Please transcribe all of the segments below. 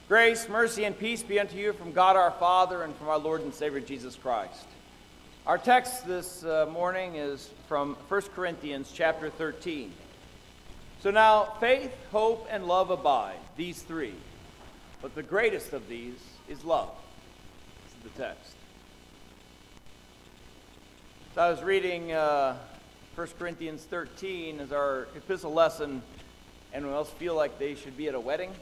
Grace, mercy, and peace be unto you from God our Father and from our Lord and Savior Jesus Christ. Our text this morning is from 1 Corinthians chapter 13. So now, faith, hope, and love abide, these three. But the greatest of these is love. This is the text. So I was reading 1 Corinthians 13 as our epistle lesson. Anyone else feel like they should be at a wedding?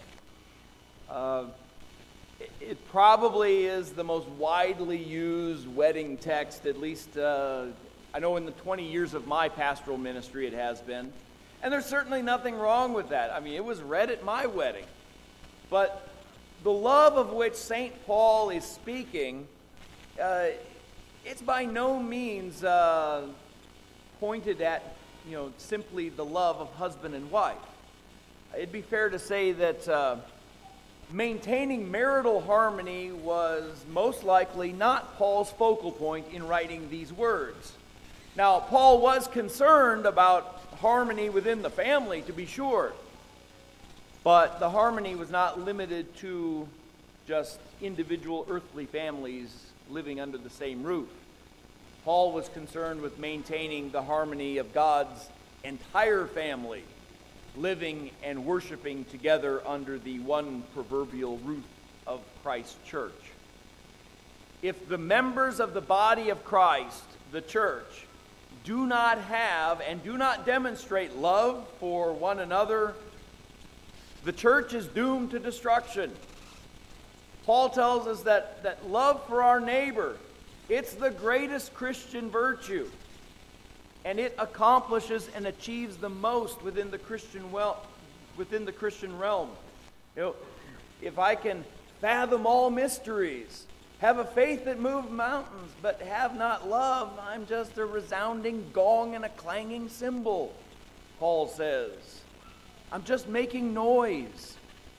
It probably is the most widely used wedding text, at least I know in the 20 years of my pastoral ministry it has been. And there's certainly nothing wrong with that. I mean, it was read at my wedding. But the love of which St. Paul is speaking, it's by no means pointed at, simply the love of husband and wife. It'd be fair to say that maintaining marital harmony was most likely not Paul's focal point in writing these words. Now, Paul was concerned about harmony within the family, to be sure, but the harmony was not limited to just individual earthly families living under the same roof. Paul was concerned with maintaining the harmony of God's entire family, living and worshiping together under the one proverbial roof of Christ's church. If the members of the body of Christ, the church, do not have and do not demonstrate love for one another, the church is doomed to destruction. Paul tells us that love for our neighbor, it's the greatest Christian virtue. And it accomplishes and achieves the most within the Christian realm. If I can fathom all mysteries, have a faith that moves mountains, but have not love, I'm just a resounding gong and a clanging cymbal, Paul says. I'm just making noise.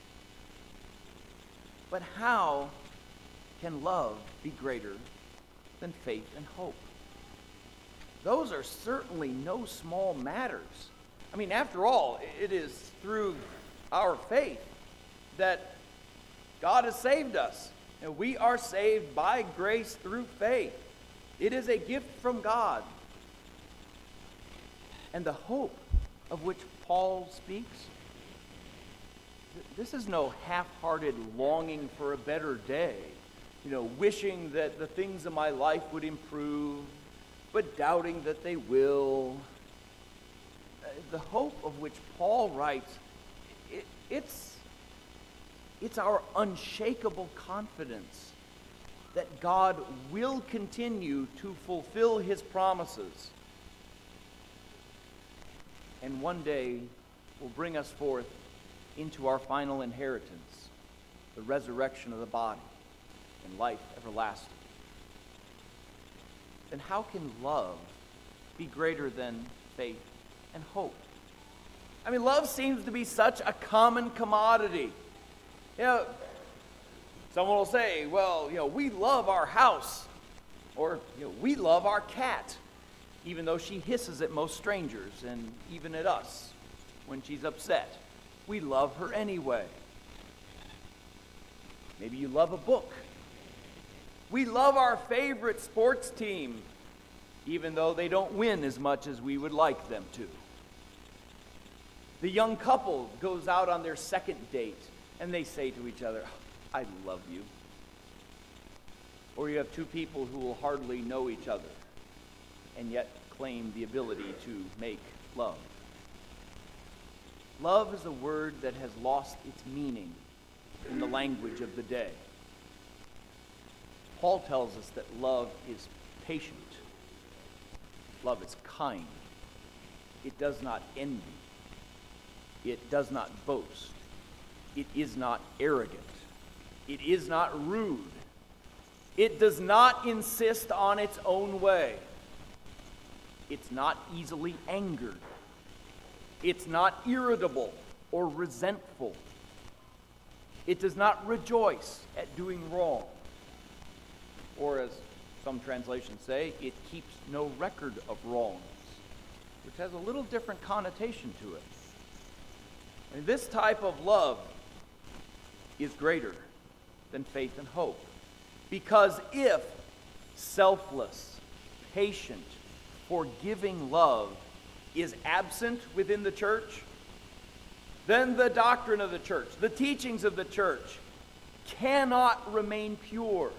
But how can love be greater than faith and hope? Those are certainly no small matters. I mean, after all, it is through our faith that God has saved us. And we are saved by grace through faith. It is a gift from God. And the hope of which Paul speaks, this is no half-hearted longing for a better day, wishing that the things of my life would improve, but doubting that they will. The hope of which Paul writes, it's our unshakable confidence that God will continue to fulfill his promises and one day will bring us forth into our final inheritance, the resurrection of the body and life everlasting. Then how can love be greater than faith and hope? I mean, love seems to be such a common commodity. Someone will say, well, we love our house, or, we love our cat, even though she hisses at most strangers and even at us when she's upset. We love her anyway. Maybe you love a book. We love our favorite sports team, even though they don't win as much as we would like them to. The young couple goes out on their second date, and they say to each other, I love you. Or you have two people who will hardly know each other, and yet claim the ability to make love. Love is a word that has lost its meaning in the language of the day. Paul tells us that love is patient. Love is kind. It does not envy. It does not boast. It is not arrogant. It is not rude. It does not insist on its own way. It's not easily angered. It's not irritable or resentful. It does not rejoice at doing wrong. Or as some translations say, it keeps no record of wrongs, which has a little different connotation to it. And this type of love is greater than faith and hope. Because if selfless, patient, forgiving love is absent within the church, then the doctrine of the church, the teachings of the church, cannot remain pure.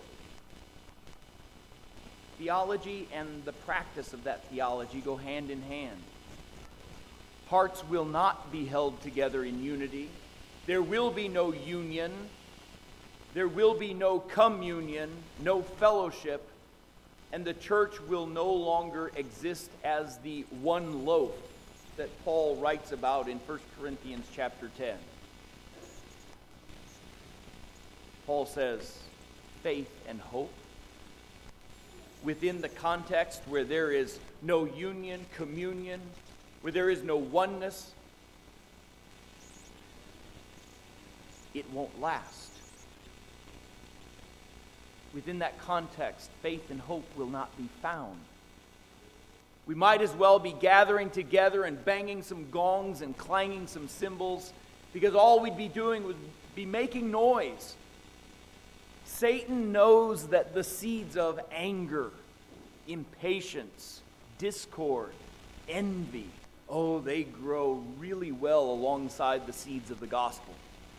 Theology and the practice of that theology go hand in hand. Hearts will not be held together in unity. There will be no union. There will be no communion, no fellowship, and the church will no longer exist as the one loaf that Paul writes about in 1 Corinthians chapter 10. Paul says, faith and hope, within the context where there is no union, communion, where there is no oneness, it won't last. Within that context, faith and hope will not be found. We might as well be gathering together and banging some gongs and clanging some cymbals, because all we'd be doing would be making noise. Satan knows that the seeds of anger, impatience, discord, envy, they grow really well alongside the seeds of the gospel.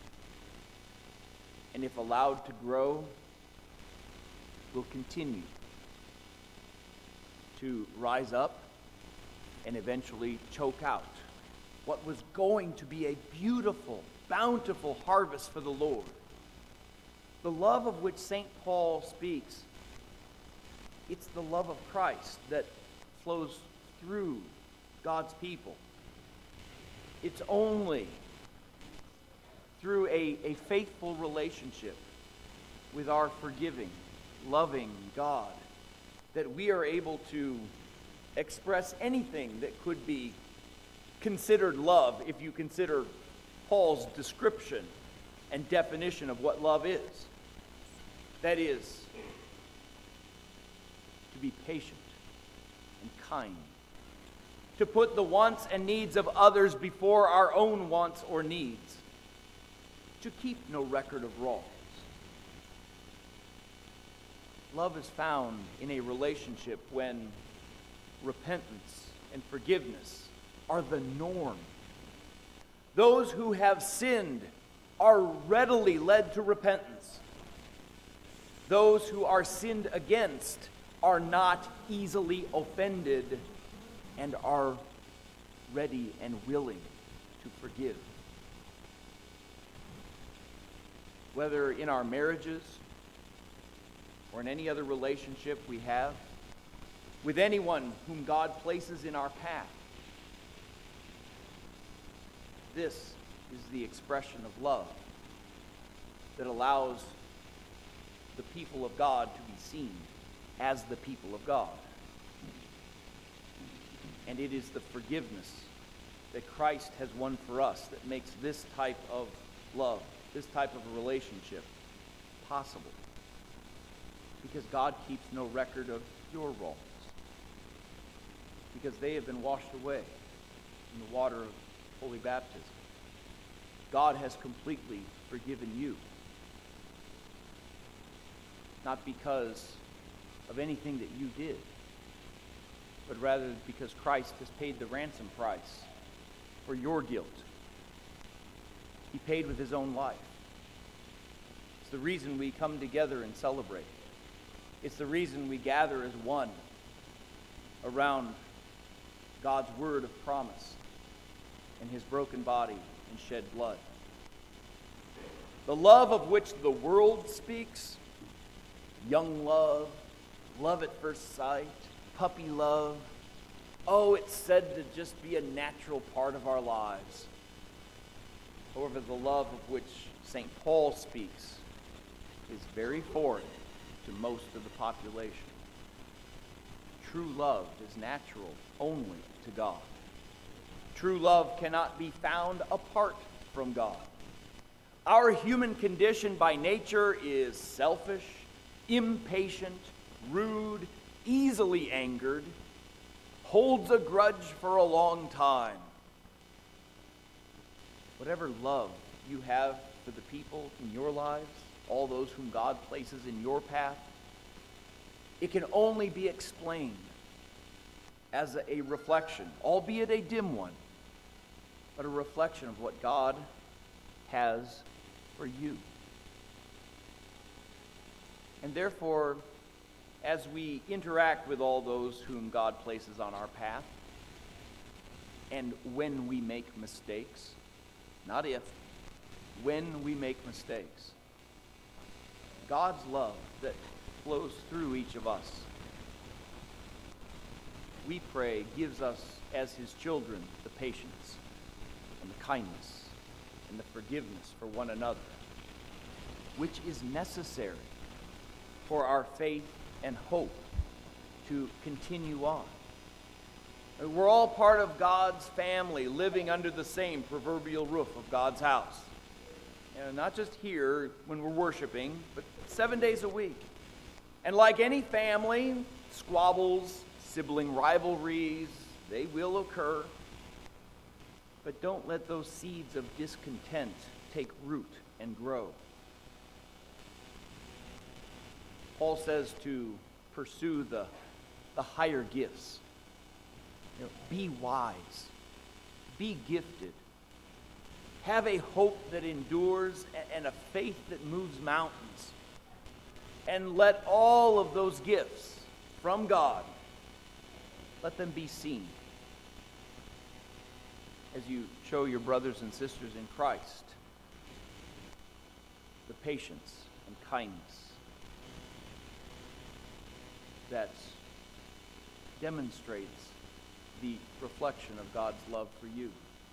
And if allowed to grow, will continue to rise up and eventually choke out what was going to be a beautiful, bountiful harvest for the Lord. The love of which St. Paul speaks, it's the love of Christ that flows through God's people. It's only through a faithful relationship with our forgiving, loving God that we are able to express anything that could be considered love if you consider Paul's description and definition of what love is. That is, to be patient and kind, to put the wants and needs of others before our own wants or needs, to keep no record of wrongs. Love is found in a relationship when repentance and forgiveness are the norm. Those who have sinned are readily led to repentance. Those who are sinned against are not easily offended and are ready and willing to forgive. Whether in our marriages or in any other relationship we have, with anyone whom God places in our path, this is the expression of love that allows the people of God to be seen as the people of God. And it is the forgiveness that Christ has won for us that makes this type of love, this type of a relationship possible. Because God keeps no record of your wrongs. Because they have been washed away in the water of holy baptism. God has completely forgiven you. Not because of anything that you did, but rather because Christ has paid the ransom price for your guilt. He paid with his own life. It's the reason we come together and celebrate. It's the reason we gather as one around God's word of promise and his broken body and shed blood. The love of which the world speaks, young love, love at first sight, puppy love, it's said to just be a natural part of our lives. However, the love of which St. Paul speaks is very foreign to most of the population. True love is natural only to God. True love cannot be found apart from God. Our human condition by nature is selfish, impatient, rude, easily angered, holds a grudge for a long time. Whatever love you have for to the people in your lives, all those whom God places in your path, it can only be explained as a reflection, albeit a dim one, but a reflection of what God has for you. And therefore, as we interact with all those whom God places on our path, and when we make mistakes, not if, when we make mistakes, God's love that flows through each of us, we pray, gives us as his children the patience and the kindness and the forgiveness for one another, which is necessary for our faith and hope to continue on. We're all part of God's family, living under the same proverbial roof of God's house. And not just here when we're worshiping, but 7 days a week. And like any family, squabbles, sibling rivalries, they will occur. But don't let those seeds of discontent take root and grow. Paul says to pursue the higher gifts. Be wise. Be gifted. Have a hope that endures and a faith that moves mountains. And let all of those gifts from God, let them be seen as you show your brothers and sisters in Christ the patience and kindness that demonstrates the reflection of God's love for you.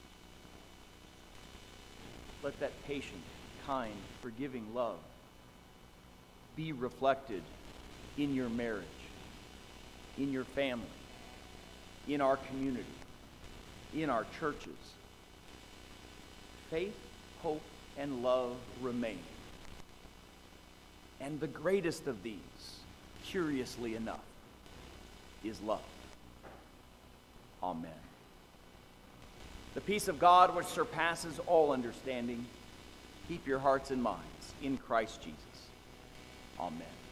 Let that patient, kind, forgiving love be reflected in your marriage, in your family, in our community, in our churches. Faith, hope, and love remain. And the greatest of these, curiously enough, is love. Amen. The peace of God, which surpasses all understanding, keep your hearts and minds in Christ Jesus. Amen.